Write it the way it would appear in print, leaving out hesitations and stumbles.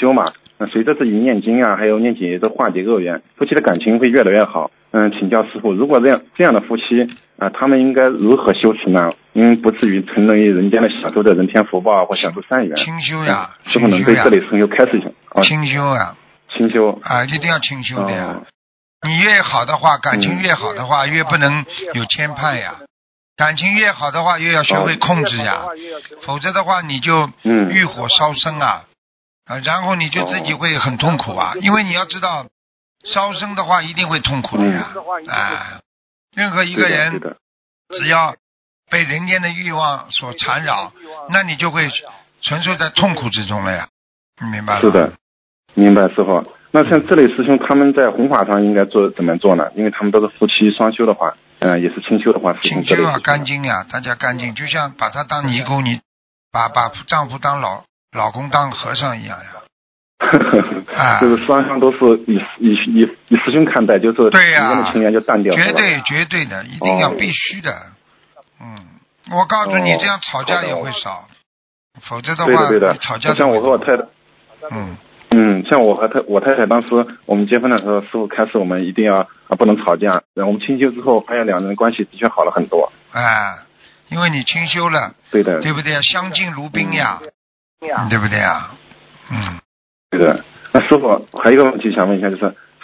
修嘛，随着自己念经啊，还有念解都化解恶缘，夫妻的感情会越来越好。请教师傅，如果这样的夫妻他们应该如何修持呢？不至于沉沦于人间的享受的人天福报或享受善缘。 清修呀， 师傅能对这类事情有开示一下？ 清修呀， 清修啊，一定要清修的呀。你越好的话，感情越好的话，越不能有牵绊呀。感情越好的话，越要学会控制呀，否则的话你就欲火烧身啊，然后你就自己会很痛苦啊，因为你要知道，烧身的话一定会痛苦的呀，任何一个人只要被人间的欲望所缠绕，那你就会承受在痛苦之中了呀，你明白吗？ 是的，明白师傅。那像这类师兄他们在弘法上应该怎么做呢？因为他们都是夫妻双修的话，也是清修的话， 清修啊，干净呀，大家干净，就像把他当尼姑，你把丈夫当老公当和尚一样呀。 就是双方都是以师兄看待，就是对呀， 的情缘就淡掉， 绝对的，一定要必须的。我告诉你，这样吵架也会少，否则的话， 对的你吵架像我和我太太，像我和我太太当时我们结婚的时候，师傅开始我们一定要不能吵架，然后我们清修之后，发现两人关系的确好了很多。 因为你清修了， 对的， 对不对？相敬如宾呀，对不对呀？ 对的。那师傅还有一个问题想问一下，就是